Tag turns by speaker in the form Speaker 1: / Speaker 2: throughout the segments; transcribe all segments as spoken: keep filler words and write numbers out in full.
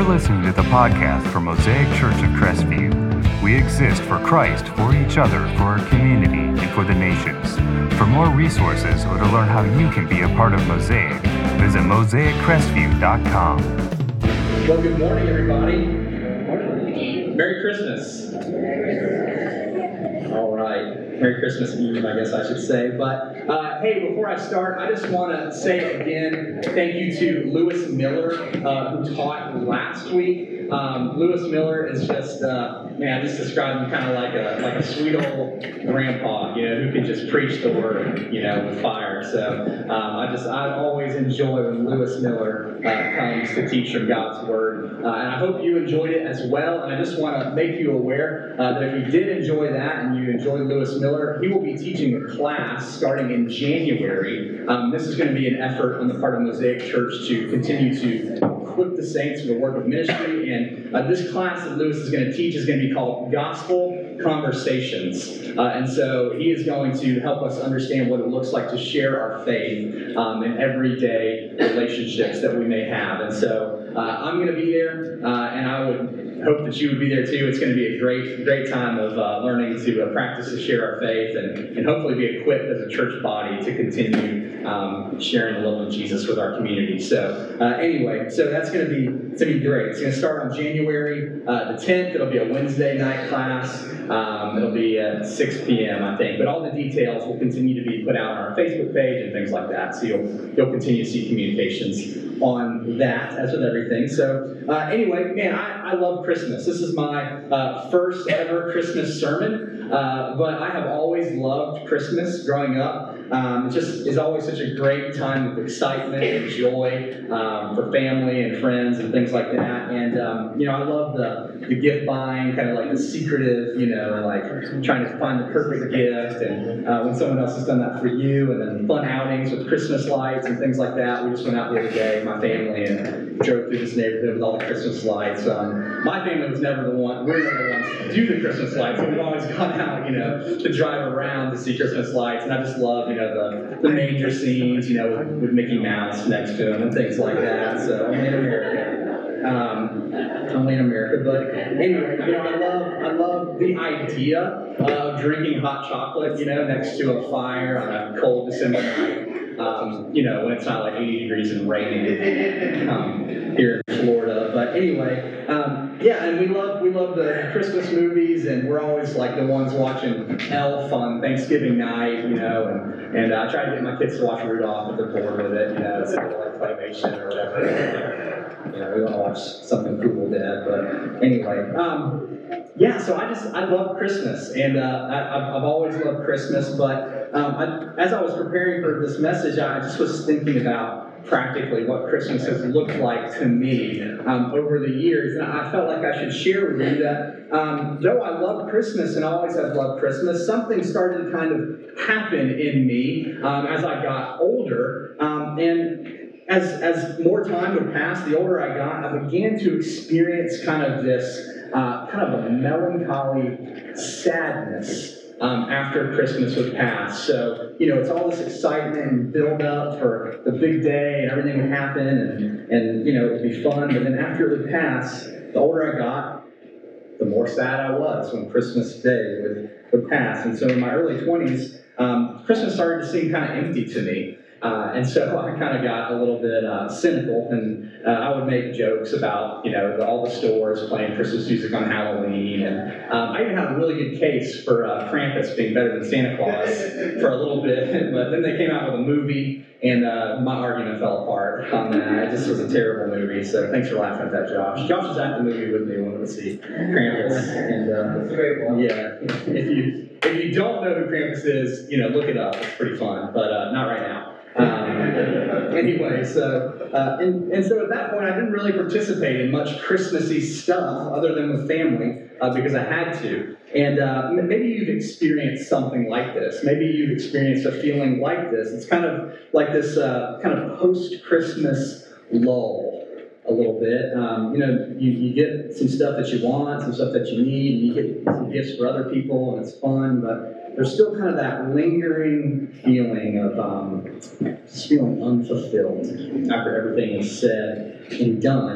Speaker 1: listening to the podcast for Mosaic Church of Crestview. We exist for Christ, for each other, for our community, and for the nations. For more resources or to learn how you can be a part of Mosaic, visit mosaic crestview dot com.
Speaker 2: Well, good morning, everybody. Merry Christmas. All right. Merry Christmas Eve, I guess I should say. But, uh, hey, before I start, I just want to say again, thank you to Lewis Miller, uh, who taught last week. Um, Lewis Miller is just, uh, man, I just described him kind of like a like a sweet old grandpa, you know, who can just preach the word, you know, with fire. So um, I just, I always enjoy when Lewis Miller uh, comes to teach from God's word. Uh, and I hope you enjoyed it as well. And I just want to make you aware uh, that if you did enjoy that and you enjoyed Lewis Miller, he will be teaching a class starting in January. Um, this is going to be an effort on the part of Mosaic Church to continue to equip the saints for the work of ministry. And uh, this class that Lewis is going to teach is going to be called Gospel Conversations. Uh, and so he is going to help us understand what it looks like to share our faith um, in everyday relationships that we may have. And so uh, I'm going to be there, uh, and I would hope that you would be there too. It's going to be a great, great time of uh, learning to uh, practice to share our faith and, and hopefully be equipped as a church body to continue um, sharing the love of Jesus with our community. So uh, anyway, so that's going to be it's going to be great. It's going to start on January uh, the tenth. It'll be a Wednesday night class. Um, it'll be at six p.m. I think. But all the details will continue to be put out on our Facebook page and things like that. So you'll you'll continue to see communications on that, as with everything. So uh, anyway, man, I, I love Christmas. This is my uh, first ever Christmas sermon, uh, but I have always loved Christmas growing up. Um, it just is always such a great time of excitement and joy um, for family and friends and things like that. And, um, you know, I love the, the gift buying, kind of like the secretive, you know, like trying to find the perfect gift. And uh, when someone else has done that for you, and then fun outings with Christmas lights and things like that. We just went out the other day, my family, and drove through this neighborhood with all the Christmas lights. Um, my family was never the one, we were never the ones to do the Christmas lights, but we've always gone out, you know, to drive around to see Christmas lights. And I just love, you know, the, the manger scenes, you know, with, with Mickey Mouse next to them and things like that. So, only in America. Um, only in America. But anyway, you know, I love, I love the idea of drinking hot chocolate, you know, next to a fire on a cold December night. Um, you know, when it's not like eighty degrees and raining um, here in Florida. But anyway, um, yeah, and we love we love the Christmas movies, and we're always like the ones watching Elf on Thanksgiving night, you know, and and I try to get my kids to watch Rudolph if they're bored with it, you know, it's like Claymation or whatever. You know, we want to watch something cool, Dad. But anyway, um, yeah, so I just I love Christmas, and uh, I, I've always loved Christmas, but. Um, I, as I was preparing for this message, I just was thinking about practically what Christmas has looked like to me um, over the years, and I felt like I should share with you that um, though I love Christmas and always have loved Christmas, something started to kind of happen in me um, as I got older, um, and as as more time would pass, the older I got, I began to experience kind of this uh, kind of a melancholy sadness. Um, after Christmas would pass. So, you know, it's all this excitement and build up for the big day and everything would happen and, and you know, it would be fun. But then after it would pass, the older I got, the more sad I was when Christmas Day would, would pass. And so in my early twenties, um, Christmas started to seem kind of empty to me. Uh, and so I kind of got a little bit uh, cynical, and uh, I would make jokes about, you know, the, all the stores playing Christmas music on Halloween, and um, I even had a really good case for uh, Krampus being better than Santa Claus for a little bit, but then they came out with a movie, and uh, my argument fell apart on that. It just was a terrible movie, so thanks for laughing at that, Josh. Josh was at the movie with me when we went to see Krampus, and uh, yeah, if you if you don't know who Krampus is, you know, look it up. It's pretty fun, but uh, not right now. Um, anyway, so uh, and, and so at that point, I didn't really participate in much Christmassy stuff other than with family uh, because I had to. And uh, maybe you've experienced something like this. Maybe you've experienced a feeling like this. It's kind of like this uh, kind of post-Christmas lull. A little bit. Um, you know, you, you get some stuff that you want, some stuff that you need, and you get some gifts for other people, and it's fun, but there's still kind of that lingering feeling of um, just feeling unfulfilled after everything is said and done.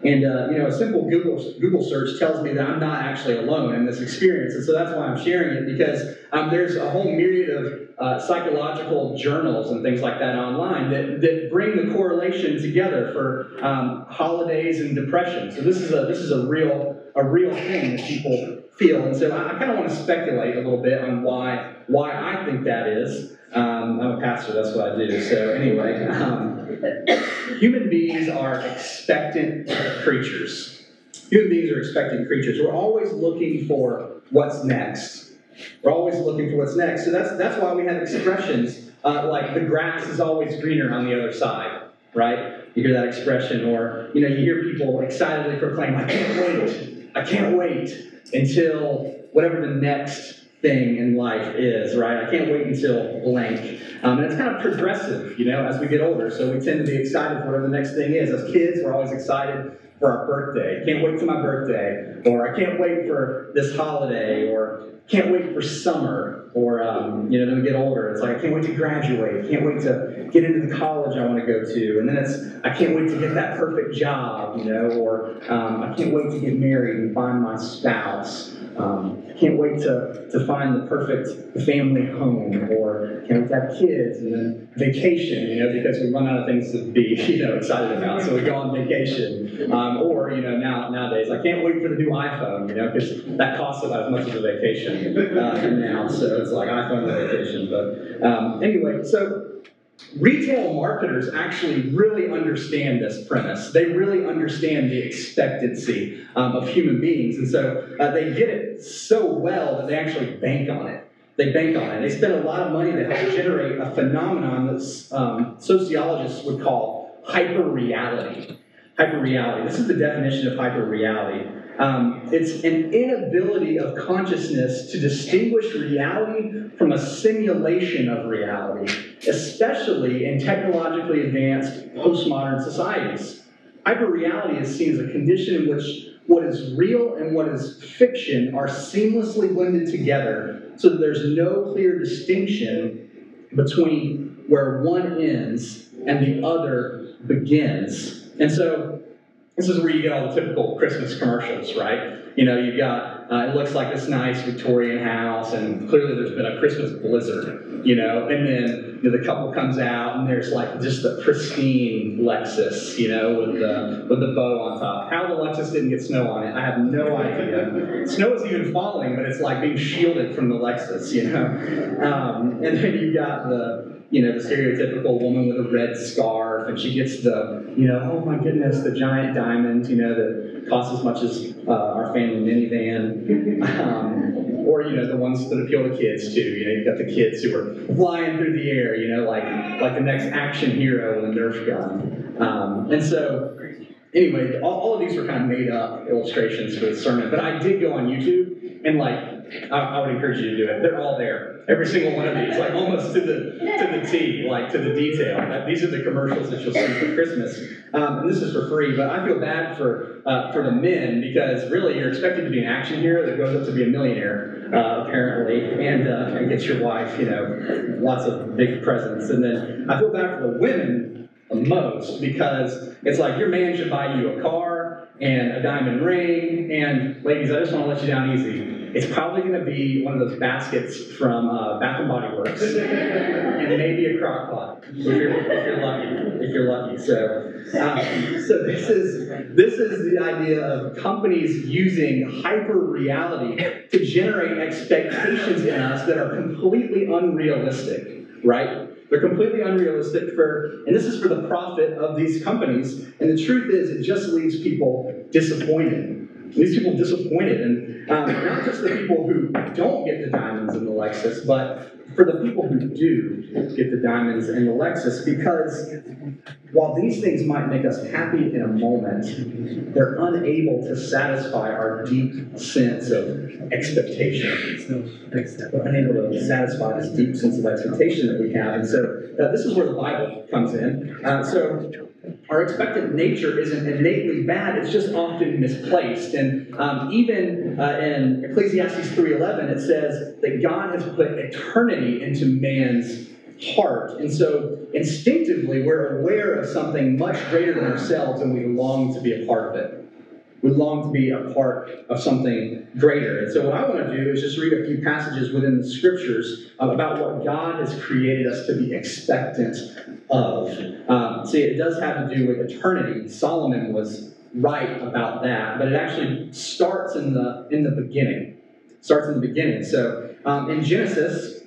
Speaker 2: And uh, you know, a simple Google Google search tells me that I'm not actually alone in this experience, and so that's why I'm sharing it, because um, there's a whole myriad of uh, psychological journals and things like that online that, that bring the correlation together for um, holidays and depression. So this is a this is a real a real thing that people feel, and so I, I kind of want to speculate a little bit on why why I think that is. Um, I'm a pastor, that's what I do. So anyway, um, human beings are expectant creatures. Human beings are expectant creatures. We're always looking for what's next. We're always looking for what's next. So that's that's why we have expressions uh, like the grass is always greener on the other side, right? You hear that expression, or you know, you hear people excitedly proclaim, "I can't wait, I can't wait until whatever the next thing in life is," right? I can't wait until blank. Um, and it's kind of progressive, you know, as we get older. So we tend to be excited for whatever the next thing is. As kids, we're always excited for our birthday. Can't wait till my birthday. Or I can't wait for this holiday. Or can't wait for summer. Or, um, you know, then we get older. It's like, I can't wait to graduate. Can't wait to get into the college I want to go to. And then it's, I can't wait to get that perfect job, you know. Or um, I can't wait to get married and find my spouse. Um, can't wait to, to find the perfect family home, or can't wait to have kids, and then vacation, you know, because we run out of things to be, you know, excited about, so we go on vacation. Um, or, you know, now nowadays, I can't wait for the new iPhone, you know, because that costs about as much as a vacation uh, now, so it's like iPhone and vacation. But um, anyway, so retail marketers actually really understand this premise. They really understand the expectancy um, of human beings. And so uh, they get it so well that they actually bank on it. They bank on it. They spend a lot of money to help generate a phenomenon that um, sociologists would call hyperreality. Hyperreality. This is the definition of hyperreality. Um, it's an inability of consciousness to distinguish reality from a simulation of reality, especially in technologically advanced postmodern societies. Hyperreality is seen as a condition in which what is real and what is fiction are seamlessly blended together so that there's no clear distinction between where one ends and the other begins. And so this is where you get all the typical Christmas commercials, right? You know, you've got, uh, it looks like this nice Victorian house, and clearly there's been a Christmas blizzard, you know, and then you know, the couple comes out, and there's like just the pristine Lexus, you know, with the, with the bow on top. How the Lexus didn't get snow on it, I have no idea. Snow isn't even falling, but it's like being shielded from the Lexus, you know? Um, and then you've got the, you know, the stereotypical woman with a red scarf, and she gets the, you know, oh my goodness, the giant diamond, you know, that costs as much as uh, our family minivan. Um, or, you know, the ones that appeal to kids too. You know, you've got the kids who are flying through the air, you know, like like the next action hero with a Nerf gun. Um, and so, anyway, all, all of these were kind of made up illustrations for the sermon. But I did go on YouTube, and like, I, I would encourage you to do it. They're all there. Every single one of these, like almost to the to the T, like to the detail. Uh, these are the commercials that you'll see for Christmas, um, and this is for free. But I feel bad for uh, for the men, because really you're expected to be an action hero that goes up to be a millionaire, uh, apparently, and uh, and gets your wife, you know, lots of big presents. And then I feel bad for the women the most, because it's like your man should buy you a car and a diamond ring. And ladies, I just want to let you down easy. It's probably going to be one of those baskets from uh, Bath and Body Works, and maybe a crock pot if you're, if you're lucky. If you're lucky. So, um, so this is this is the idea of companies using hyper reality to generate expectations in us that are completely unrealistic, right? They're completely unrealistic for, and this is for the profit of these companies. And the truth is, it just leaves people disappointed. It leaves people disappointed, and um, not just the people who don't get the diamonds in the Lexus, but for the people who do get the diamonds in the Lexus, because while these things might make us happy in a moment, they're unable to satisfy our deep sense of expectation. They're unable to satisfy this deep sense of expectation that we have. And so uh, this is where the Bible comes in. Uh, so our expectant nature isn't innately bad, it's just often misplaced. And um, even uh, in Ecclesiastes three eleven, it says that God has put eternity into man's heart. And so instinctively, we're aware of something much greater than ourselves, and we long to be a part of it. We long to be a part of something greater. And so what I want to do is just read a few passages within the scriptures uh, about what God has created us to be expectant of. Um, see, it does have to do with eternity. Solomon was right about that, but it actually starts in the in the beginning. Starts in the beginning. So um, in Genesis,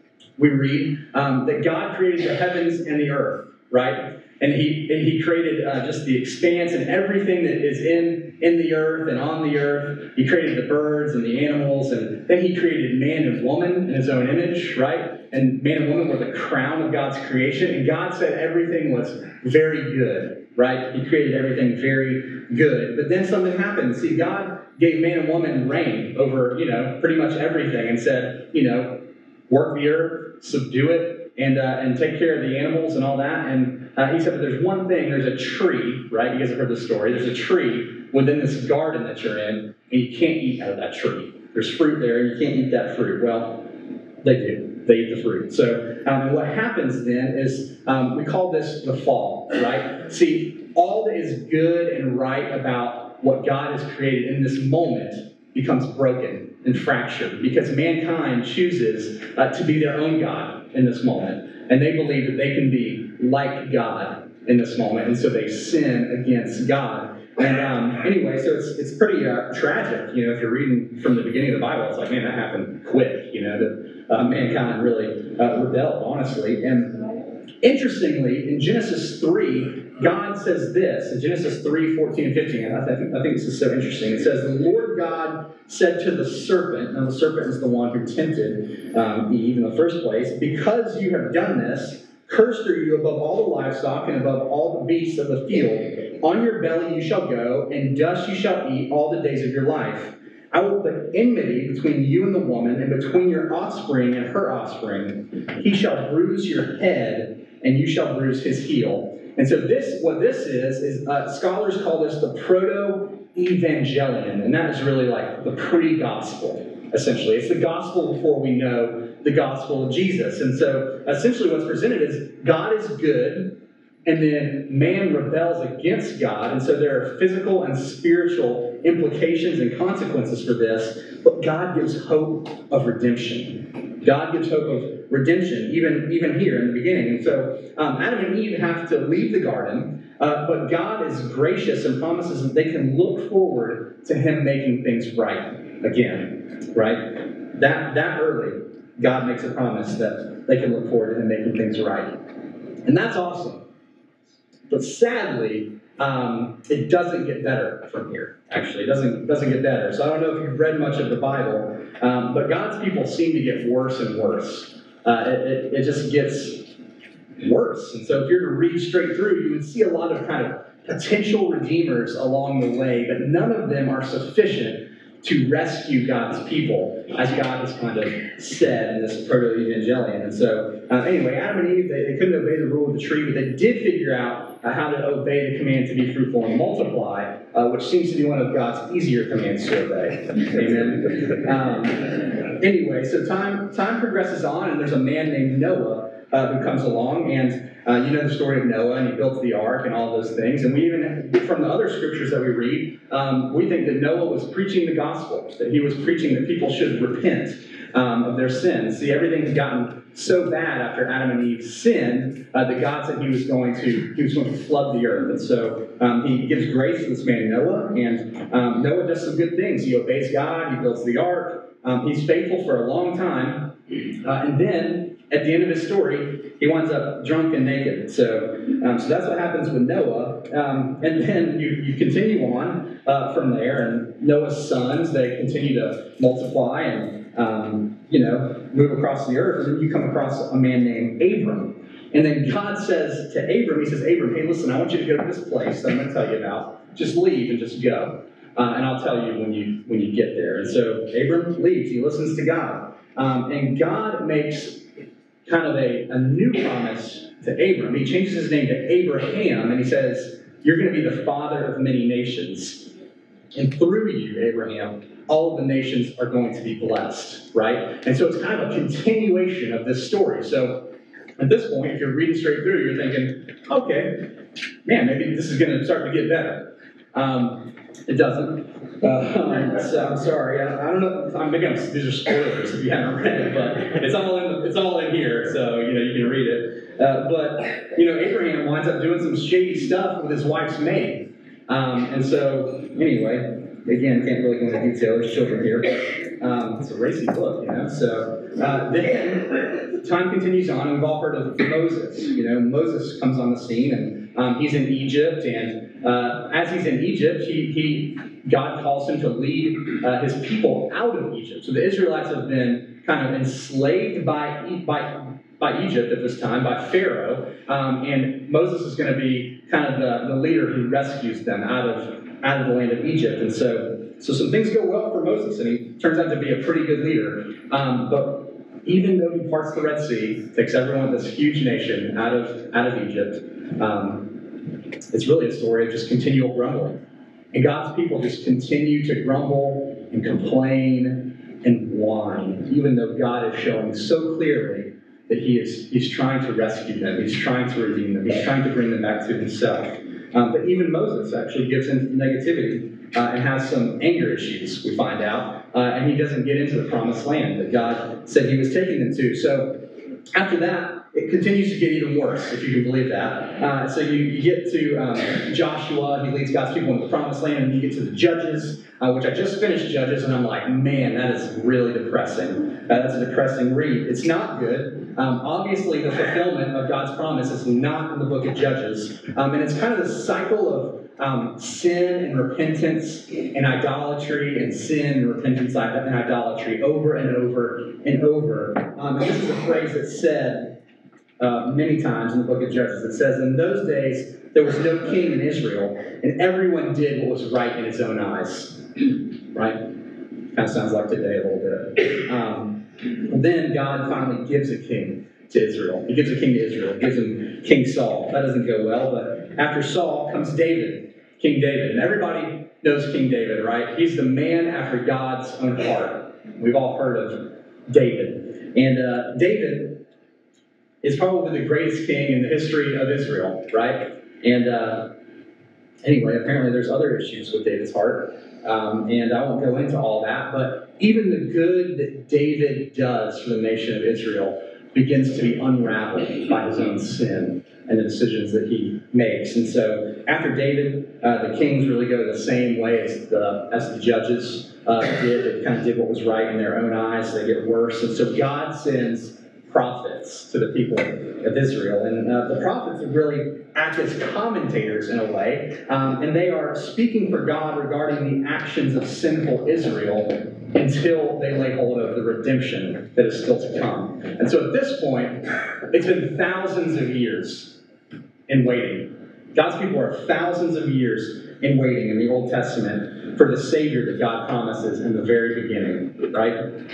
Speaker 2: we read um, that God created the heavens and the earth, right? And he and he created uh, just the expanse and everything that is in, in the earth and on the earth. He created the birds and the animals, and then he created man and woman in his own image, right? And man and woman were the crown of God's creation, and God said everything was very good, right? He created everything very good. But then something happened. See, God gave man and woman reign over, you know, pretty much everything, and said, you know, work the earth, subdue it, and uh, and take care of the animals and all that. And uh, he said, but there's one thing, there's a tree, right? You guys have heard this story. There's a tree within this garden that you're in, and you can't eat out of that tree. There's fruit there, and you can't eat that fruit. Well, they do. They eat the fruit. So um, and what happens then is, um, we call this the fall, right? See, all that is good and right about what God has created in this moment becomes broken and fractured because mankind chooses uh, to be their own God in this moment. And they believe that they can be like God in this moment. And so they sin against God. And um, anyway, so it's it's pretty uh, tragic. You know, if you're reading from the beginning of the Bible, it's like, man, that happened quick. You know, that uh, mankind really uh, rebelled, honestly. And interestingly, in Genesis three, God says this, in Genesis three, fourteen and fifteen, I think, I think this is so interesting. It says, the Lord God said to the serpent, and the serpent is the one who tempted um, Eve in the first place, because you have done this, cursed are you above all the livestock and above all the beasts of the field. On your belly you shall go, and dust you shall eat all the days of your life. I will put enmity between you and the woman, and between your offspring and her offspring. He shall bruise your head, and you shall bruise his heel. And so this, what this is, is uh, scholars call this the proto-evangelion, and that is really like the pre-gospel, essentially. It's the gospel before we know the gospel of Jesus. And so essentially what's presented is God is good, and then man rebels against God, and so there are physical and spiritual implications and consequences for this, but God gives hope of redemption. God gives hope of redemption, even, even here in the beginning. And so um, Adam and Eve have to leave the garden, uh, but God is gracious and promises that they can look forward to him making things right again, right? That, that early, God makes a promise that they can look forward to him making things right. And that's awesome. But sadly, um, it doesn't get better from here, actually. It doesn't, doesn't get better. So I don't know if you've read much of the Bible, um, but God's people seem to get worse and worse. Uh, it, it, it just gets worse. And so if you're to read straight through, you would see a lot of kind of potential redeemers along the way, but none of them are sufficient to rescue God's people, as God has kind of said in this proto-evangelion. And so, uh, anyway, Adam and Eve, they, they couldn't obey the rule of the tree, but they did figure out uh, how to obey the command to be fruitful and multiply, uh, which seems to be one of God's easier commands to obey. Amen. Um, anyway, so time time progresses on, and there's a man named Noah uh, who comes along, and Uh, you know the story of Noah, and he built the ark and all those things. And we even, from the other scriptures that we read, um, we think that Noah was preaching the gospel, that he was preaching that people should repent um, of their sins. See, everything had gotten so bad after Adam and Eve sinned uh, that God said he was going to he was going to flood the earth. And so um, he gives grace to this man Noah, and um, Noah does some good things. He obeys God, he builds the ark, um, he's faithful for a long time, uh, and then at the end of his story, he winds up drunk and naked. So, um, so that's what happens with Noah. Um, and then you, you continue on uh, from there, and Noah's sons, they continue to multiply and, um, you know, move across the earth. And then you come across a man named Abram. And then God says to Abram, he says, Abram, hey, listen, I want you to go to this place that I'm going to tell you about. Just leave and just go. Uh, and I'll tell you when you when you get there. And so Abram leaves. He listens to God. Um, and God makes kind of a, a new promise to Abram. He changes his name to Abraham, and he says, you're going to be the father of many nations. And through you, Abraham, all of the nations are going to be blessed, right? And so it's kind of a continuation of this story. So at this point, if you're reading straight through, you're thinking, okay, man, maybe this is going to start to get better. Um, it doesn't. Uh, so I'm sorry. I, I don't know. I'm making these are spoilers if you haven't read it, but it's all in the, it's all in here, so you know you can read it. Uh, but you know, Abraham winds up doing some shady stuff with his wife's maid, um, and so anyway. Again, can't really go into detail. There's children here. But, um, it's a racy book, you know. So uh, then time continues on, and we've all heard of Moses. You know, Moses comes on the scene, and um, he's in Egypt. And uh, as he's in Egypt, he, he God calls him to lead uh, his people out of Egypt. So the Israelites have been kind of enslaved by by by Egypt at this time, by Pharaoh, um, and Moses is going to be kind of the, the leader who rescues them out of out of the land of Egypt. And so, so some things go well for Moses, and he turns out to be a pretty good leader. Um, but even though he parts the Red Sea, takes everyone, this huge nation, out of out of Egypt, um, it's really a story of just continual grumbling. And God's people just continue to grumble and complain and whine, even though God is showing so clearly that he is he's trying to rescue them, he's trying to redeem them, he's trying to bring them back to himself. Um, but even Moses actually gives into negativity uh, and has some anger issues, we find out. Uh, and he doesn't get into the promised land that God said he was taking them to. So after that, it continues to get even worse, if you can believe that. Uh, so you, you get to um, Joshua, he leads God's people into the promised land, and you get to the Judges, uh, which I just finished Judges, and I'm like, man, that is really depressing. Uh, that's a depressing read. It's not good. Um, obviously, the fulfillment of God's promise is not in the book of Judges. Um, and it's kind of this cycle of um, sin and repentance and idolatry and sin and repentance and idolatry over and over and over. Um, and this is a phrase that's said Uh, many times in the book of Judges. It says, in those days, there was no king in Israel, and everyone did what was right in his own eyes. Right? Kind of sounds like today a little bit. Um, then God finally gives a king to Israel. He gives a king to Israel. He gives him King Saul. That doesn't go well, but after Saul comes David, King David. And everybody knows King David, right? He's the man after God's own heart. We've all heard of David. And uh, David is probably the greatest king in the history of Israel, right? And uh, anyway, apparently there's other issues with David's heart, um, and I won't go into all that, but even the good that David does for the nation of Israel begins to be unraveled by his own sin and the decisions that he makes. And so after David, uh, the kings really go the same way as the, as the judges uh, did. They kind of did what was right in their own eyes. They get worse. And so God sends prophets to the people of Israel. And uh, the prophets really act as commentators in a way, um, and they are speaking for God regarding the actions of sinful Israel until they lay hold of the redemption that is still to come. And so at this point, it's been thousands of years in waiting. God's people are thousands of years in waiting in the Old Testament for the Savior that God promises in the very beginning, right?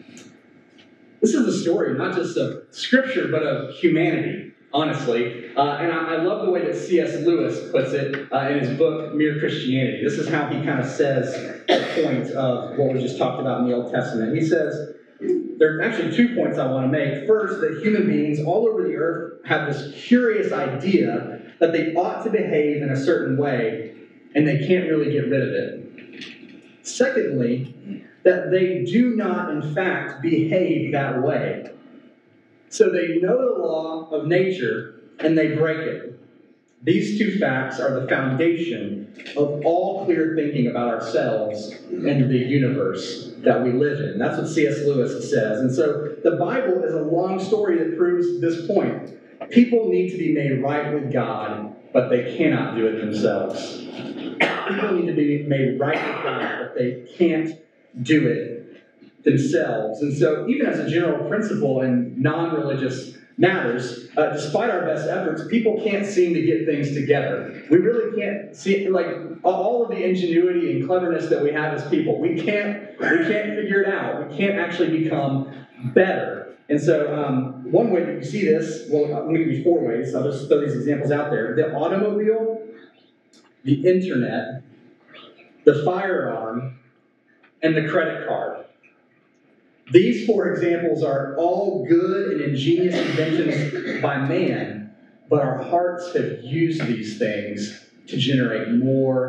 Speaker 2: This is the story, not just of Scripture, but of humanity, honestly. Uh, and I, I love the way that C S Lewis puts it uh, in his book, Mere Christianity. This is how he kind of says the point of what we just talked about in the Old Testament. He says, there are actually two points I want to make. First, that human beings all over the earth have this curious idea that they ought to behave in a certain way, and they can't really get rid of it. Secondly, that they do not, in fact, behave that way. So they know the law of nature, and they break it. These two facts are the foundation of all clear thinking about ourselves and the universe that we live in. That's what C S Lewis says. And so the Bible is a long story that proves this point. People need to be made right with God, but they cannot do it themselves. People need to be made right with God, but they can't do it themselves. And so even as a general principle in non-religious matters, uh, despite our best efforts, people can't seem to get things together. We really can't see, like, all of the ingenuity and cleverness that we have as people. We can't, we can't figure it out. We can't actually become better. And so um, one way that you see this, well, I'm going to give you four ways. I'll just throw these examples out there. The automobile, the internet, the firearm, and the credit card. These four examples are all good and ingenious inventions by man, but our hearts have used these things to generate more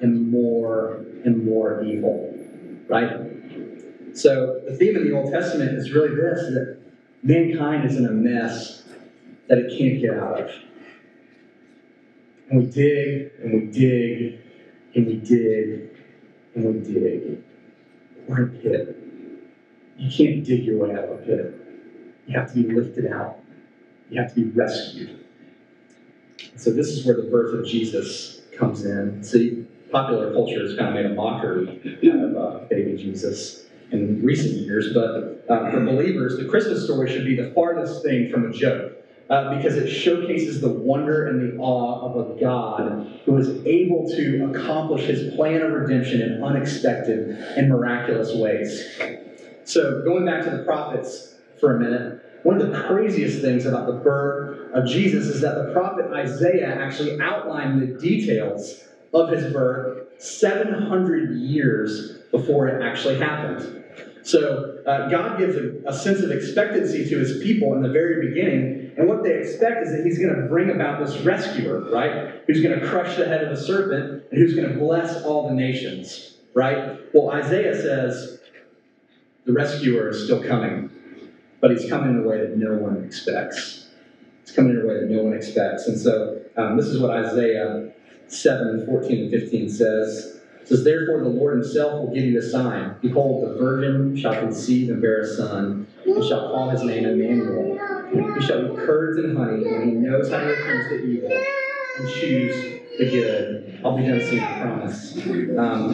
Speaker 2: and more and more evil, right? So the theme of the Old Testament is really this, that mankind is in a mess that it can't get out of. And we dig, and we dig, and we dig, and we dig. We're in a pit. You can't dig your way out of a pit. You have to be lifted out. You have to be rescued. So this is where the birth of Jesus comes in. See, popular culture has kind of made a mockery of uh, baby Jesus in recent years, but uh, for believers, the Christmas story should be the farthest thing from a joke. Uh, because it showcases the wonder and the awe of a God who is able to accomplish his plan of redemption in unexpected and miraculous ways. So going back to the prophets for a minute, one of the craziest things about the birth of Jesus is that the prophet Isaiah actually outlined the details of his birth seven hundred years before it actually happened. So uh, God gives a, a sense of expectancy to his people in the very beginning, and what they expect is that he's going to bring about this rescuer, right? Who's going to crush the head of the serpent, and who's going to bless all the nations, right? Well, Isaiah says the rescuer is still coming, but he's coming in a way that no one expects. He's coming in a way that no one expects. And so um, this is what Isaiah seven, fourteen and fifteen says. It says, therefore the Lord himself will give you a sign. Behold, the virgin shall conceive and bear a son, and shall call his name Emmanuel. He shall eat curds and honey, and he knows how to refuse the evil and choose the good. I'll be done soon, I promise. Um,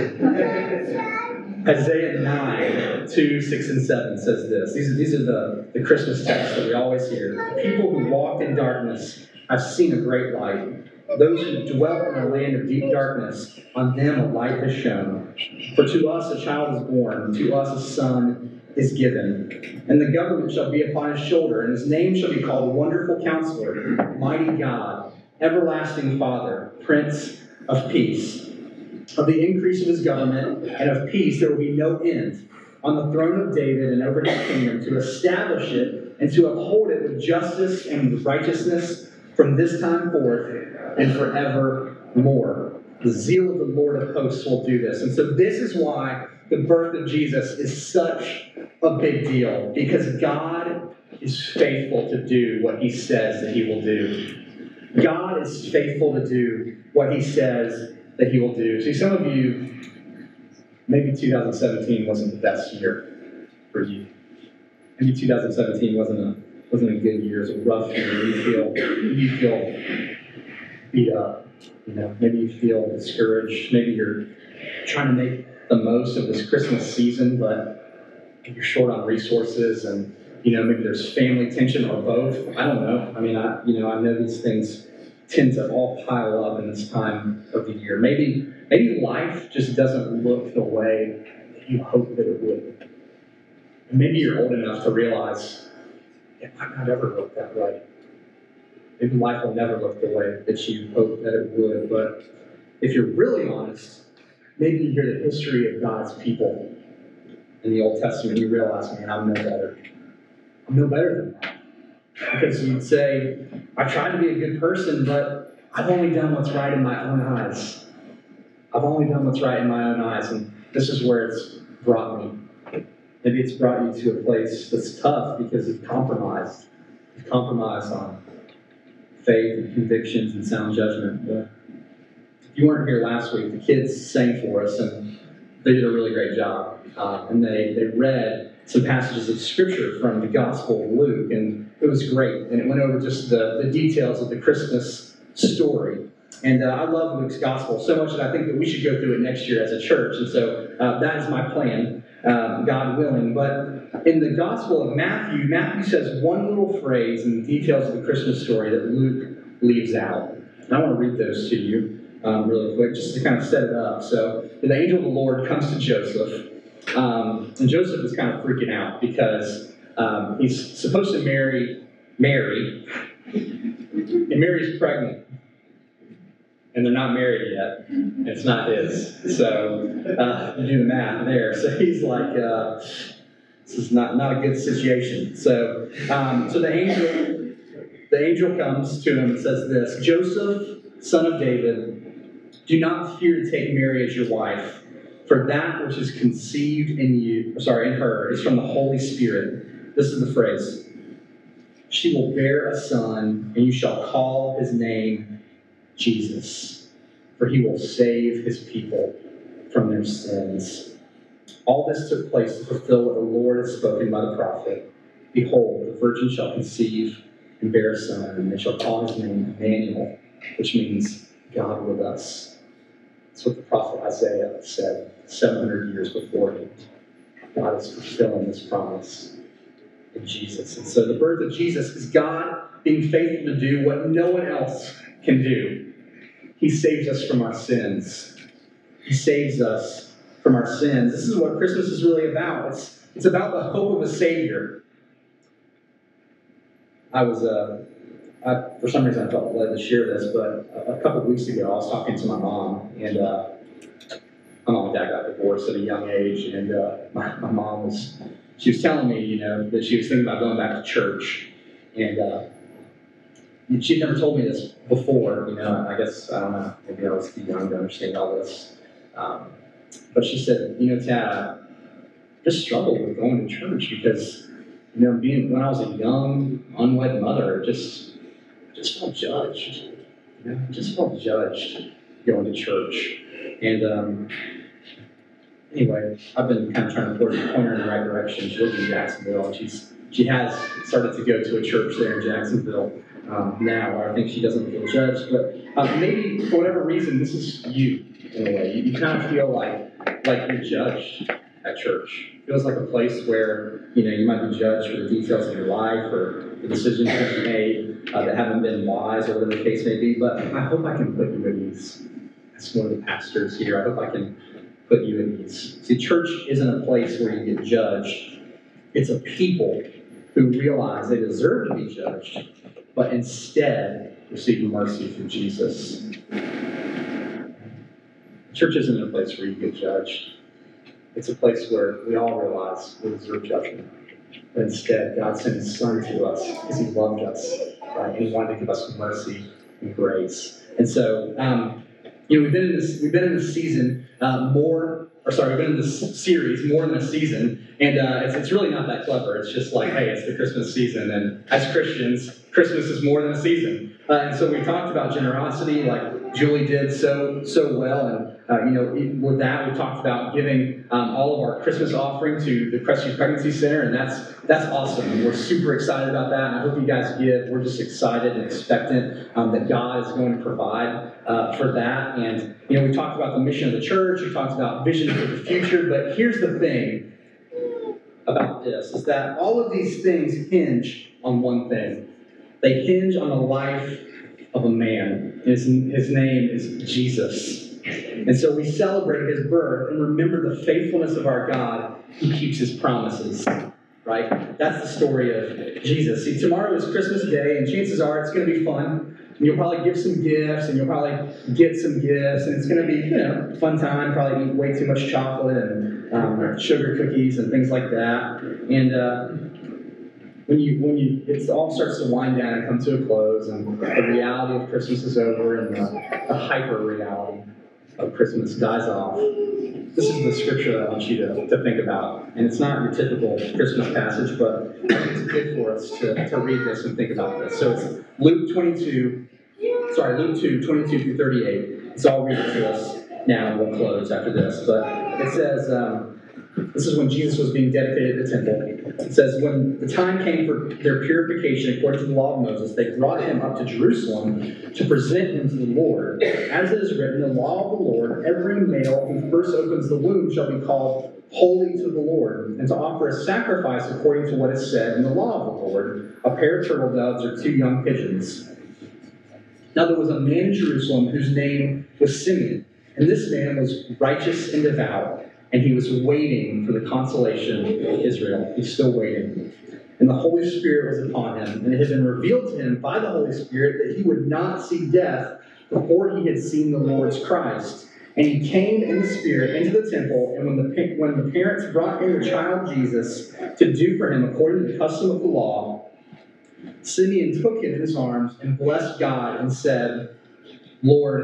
Speaker 2: Isaiah nine, two, six, and seven says this. These are, these are the, the Christmas texts that we always hear. The people who walked in darkness have seen a great light. Those who dwelt in a land of deep darkness, on them a light has shone. For to us a child is born, to us a son is given. And the government shall be upon his shoulder, and his name shall be called Wonderful Counselor, Mighty God, Everlasting Father, Prince of Peace. Of the increase of his government and of peace there will be no end, on the throne of David and over his kingdom, to establish it and to uphold it with justice and with righteousness from this time forth and forevermore. The zeal of the Lord of hosts will do this. And so this is why the birth of Jesus is such a big deal, because God is faithful to do what he says that he will do. God is faithful to do what he says that he will do. See, some of you, maybe two thousand seventeen wasn't the best year for you. Maybe two thousand seventeen wasn't a wasn't a good year. It was a rough year. You feel you feel beat up. You know, maybe you feel discouraged. Maybe you're trying to make the most of this Christmas season, but you're short on resources, and you know maybe there's family tension or both. I don't know. I mean, I you know I know these things tend to all pile up in this time of the year. Maybe maybe life just doesn't look the way that you hope that it would. And maybe you're old enough to realize it might not ever look that way. Maybe life will never look the way that you hope that it would. But if you're really honest, maybe you hear the history of God's people in the Old Testament, you realize, man, I'm no better. I'm no better than that. Because you'd say, I tried to be a good person, but I've only done what's right in my own eyes. I've only done what's right in my own eyes, and this is where it's brought me. Maybe it's brought you to a place that's tough because you've compromised. You've compromised on faith and convictions and sound judgment. But if you weren't here last week, the kids sang for us, and they did a really great job. Uh, and they, they read some passages of Scripture from the Gospel of Luke, and it was great. And it went over just the, the details of the Christmas story. And uh, I love Luke's Gospel so much that I think that we should go through it next year as a church. And so uh, that is my plan, uh, God willing. But in the Gospel of Matthew, Matthew says one little phrase in the details of the Christmas story that Luke leaves out. And I want to read those to you um, really quick, just to kind of set it up. So the angel of the Lord comes to Joseph. Um, and Joseph is kind of freaking out because um, he's supposed to marry Mary, and Mary's pregnant, and they're not married yet, and it's not his. So uh, you do the math there. So he's like, uh, this is not, not a good situation. So um, so the angel, the angel comes to him and says this: Joseph, son of David, Do not fear to take Mary as your wife, for that which is conceived in you, sorry, in her, is from the Holy Spirit. This is the phrase. She will bear a son, and you shall call his name Jesus, for he will save his people from their sins. All this took place to fulfill what the Lord has spoken by the prophet. Behold, the virgin shall conceive and bear a son, and they shall call his name Emmanuel, which means God with us. That's what the prophet Isaiah said seven hundred years beforehand. God is fulfilling this promise in Jesus. And so the birth of Jesus is God being faithful to do what no one else can do. He saves us from our sins. He saves us from our sins. This is what Christmas is really about. It's, it's about the hope of a Savior. I was, uh, I, for some reason I felt led to share this, but a, a couple of weeks ago I was talking to my mom, and uh, my mom and dad got divorced at a young age, and uh, my, my mom was, she was telling me, you know, that she was thinking about going back to church, and uh, she'd never told me this before, you know, I guess, I don't know, maybe I was too young to understand all this, um, but she said, you know, Tad, I just struggled with going to church because, you know, being, when I was a young, unwed mother, just, just felt judged, you know, just felt judged going to church, and, um, anyway, I've been kind of trying to point her in the right direction. She lives in Jacksonville, and she's she has started to go to a church there in Jacksonville um, now, where I think she doesn't feel judged. But uh, maybe for whatever reason, this is you in a way. You, you kind of feel like like you're judged at church. It feels like a place where you know you might be judged for the details of your life or the decisions that you made uh, that haven't been wise, or whatever the case may be. But I hope I can put you at ease. As one of the pastors here, I hope I can put you at ease. See, church isn't a place where you get judged. It's a people who realize they deserve to be judged, but instead receive mercy from Jesus. Church isn't a place where you get judged. It's a place where we all realize we deserve judgment. But instead, God sent his Son to us because he loved us, right? And he wanted to give us mercy and grace. And so, um, You know, we've been in this. We've been in this season uh, more, or sorry, we've been in this series more than a season, and uh, it's it's really not that clever. It's just like, hey, it's the Christmas season, and as Christians, Christmas is more than a season. Uh, and so we talked about generosity, like Julie did so so well, and uh, you know, with that, we talked about giving um, all of our Christmas offering to the Crestview Pregnancy Center, and that's that's awesome. And we're super excited about that, and I hope you guys give. We're just excited and expectant um, that God is going to provide uh, for that. And you know, we talked about the mission of the church. We talked about vision for the future. But here's the thing about this: is that all of these things hinge on one thing. They hinge on the life of a man. His, his name is Jesus. And so we celebrate his birth and remember the faithfulness of our God who keeps his promises. Right? That's the story of Jesus. See, tomorrow is Christmas Day, and chances are it's going to be fun. And you'll probably give some gifts, and you'll probably get some gifts, and it's going to be, you know, fun time. Probably eat way too much chocolate and um, sugar cookies and things like that. And uh, when you when you it all starts to wind down and come to a close, and the reality of Christmas is over, and the, the hyper reality of Christmas dies off. This is the scripture that I want you to, to think about. And it's not your typical Christmas passage, but I think it's good for us to, to read this and think about this. So it's Luke twenty-two, sorry, Luke two, twenty-two through thirty-eight. So I'll read it to us now, and we'll close after this. But it says, um, this is when Jesus was being dedicated at the temple. It says, when the time came for their purification according to the law of Moses, they brought him up to Jerusalem to present him to the Lord. As it is written, the law of the Lord, every male who first opens the womb shall be called holy to the Lord, and to offer a sacrifice according to what is said in the law of the Lord, a pair of turtle doves or two young pigeons. Now there was a man in Jerusalem whose name was Simeon, and this man was righteous and devout, and he was waiting for the consolation of Israel. He's still waiting. And the Holy Spirit was upon him, and it had been revealed to him by the Holy Spirit that he would not see death before he had seen the Lord's Christ. And he came in the Spirit into the temple, and when the, when the parents brought in the child Jesus to do for him according to the custom of the law, Simeon took him in his arms and blessed God and said, Lord,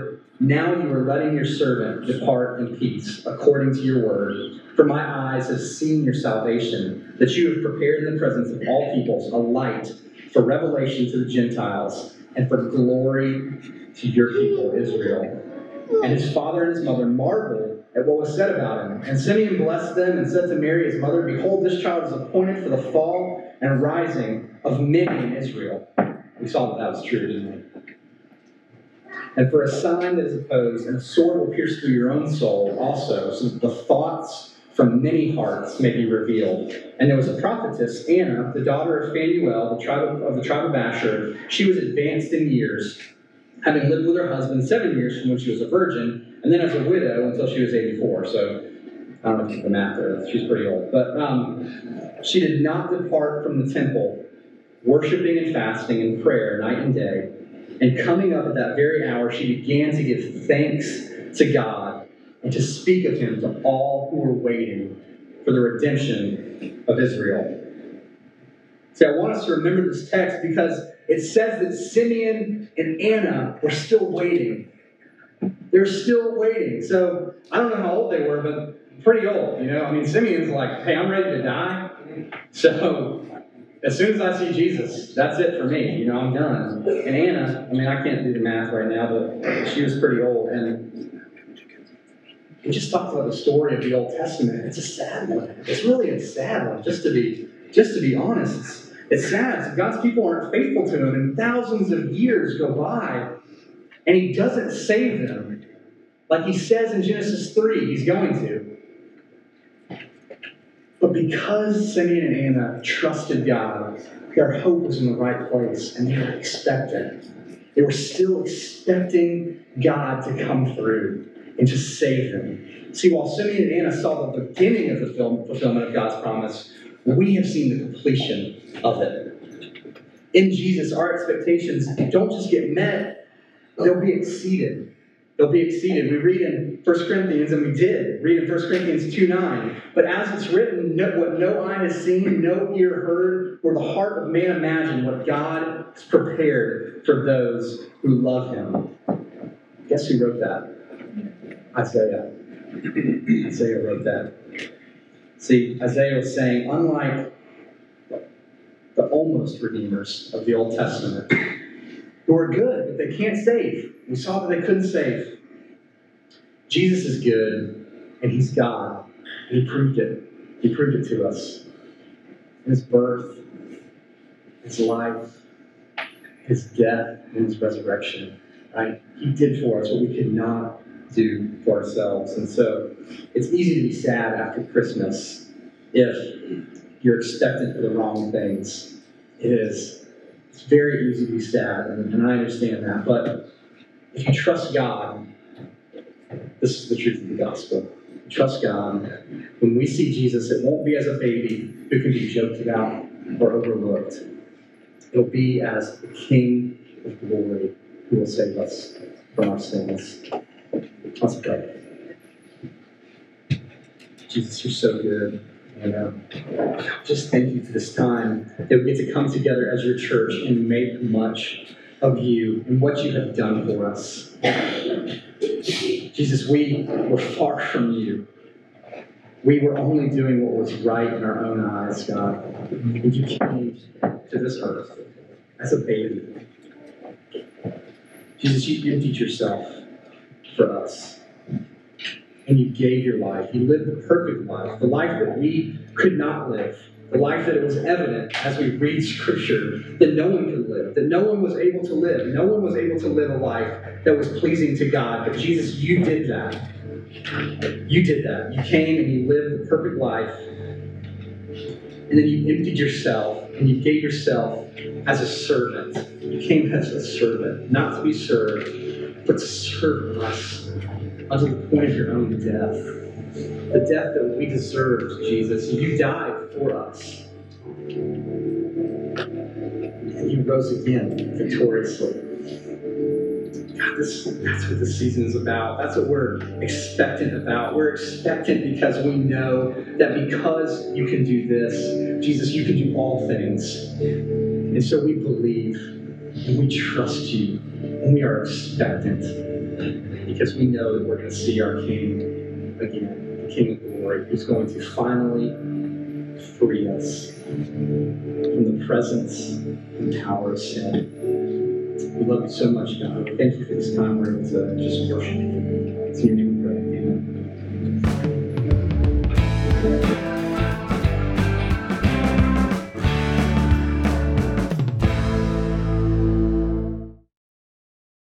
Speaker 2: Now you are letting your servant depart in peace, according to your word. For my eyes have seen your salvation, that you have prepared in the presence of all peoples a light for revelation to the Gentiles and for glory to your people, Israel. And his father and his mother marveled at what was said about him. And Simeon blessed them and said to Mary his mother, Behold, this child is appointed for the fall and rising of many in Israel. We saw that that was true, didn't we? And for a sign that is opposed, and a sword will pierce through your own soul also, so that the thoughts from many hearts may be revealed. And there was a prophetess, Anna, the daughter of Phanuel, the tribe of, of the tribe of Asher. She was advanced in years, having lived with her husband seven years from when she was a virgin, and then as a widow until she was eighty-four. So I don't know if you can do the math there. She's pretty old. But um, she did not depart from the temple, worshiping and fasting in prayer night and day. And coming up at that very hour, she began to give thanks to God and to speak of him to all who were waiting for the redemption of Israel. See, I want us to remember this text because it says that Simeon and Anna were still waiting. They're still waiting. So I don't know how old they were, but pretty old, you know? I mean, Simeon's like, hey, I'm ready to die. So as soon as I see Jesus, that's it for me. You know, I'm done. And Anna, I mean, I can't do the math right now, but she was pretty old. And it just talks about the story of the Old Testament. It's a sad one. It's really a sad one, just to be, just to be honest. It's, it's sad. God's people aren't faithful to him, and thousands of years go by, and he doesn't save them. Like he says in Genesis three, he's going to. But because Simeon and Anna trusted God, their hope was in the right place, and they were expectant. They were still expecting God to come through and to save them. See, while Simeon and Anna saw the beginning of the fulfillment of God's promise, we have seen the completion of it. In Jesus, our expectations don't just get met, they'll be exceeded. They'll be exceeded. We read in First Corinthians, and we did, read in First Corinthians two nine, but as it's written, no, what no eye has seen, no ear heard, or the heart of man imagined, what God has prepared for those who love him. Guess who wrote that? Isaiah. Isaiah wrote that. See, Isaiah was saying, unlike the almost redeemers of the Old Testament, who are good, but they can't save. We saw that they couldn't save. Jesus is good, and he's God. And he proved it. He proved it to us. His birth, his life, his death, and his resurrection. Right? He did for us what we could not do for ourselves. And so it's easy to be sad after Christmas if you're expectant for the wrong things. It is. It's very easy to be sad, and, and I understand that. But if you trust God, this is the truth of the gospel. Trust God. When we see Jesus, it won't be as a baby who can be joked about or overlooked. It'll be as the King of glory who will save us from our sins. Let's pray. Jesus, you're so good. And uh, just thank you for this time that we get to come together as your church and make much of you and what you have done for us. Jesus, we were far from you. We were only doing what was right in our own eyes, God. And you came to this earth as a baby. Jesus, you emptied yourself for us. And you gave your life. You lived the perfect life, the life that we could not live, the life that it was evident as we read Scripture that no one could live, that no one was able to live. No one was able to live a life that was pleasing to God. But Jesus, you did that. You did that. You came and you lived the perfect life. And then you emptied yourself and you gave yourself as a servant. You came as a servant, not to be served, but to serve us unto the point of your own death. The death that we deserved, Jesus. You died for us. And you rose again victoriously. God, this, that's what this season is about. That's what we're expectant about. We're expectant because we know that because you can do this, Jesus, you can do all things. And so we believe and we trust you and we are expectant. because we know that we're going to see our King again, the King of Glory, who's going to finally free us from the presence and power of sin. We love you so much, God. Thank you for this time we're able to just worship you. It's in your name we pray.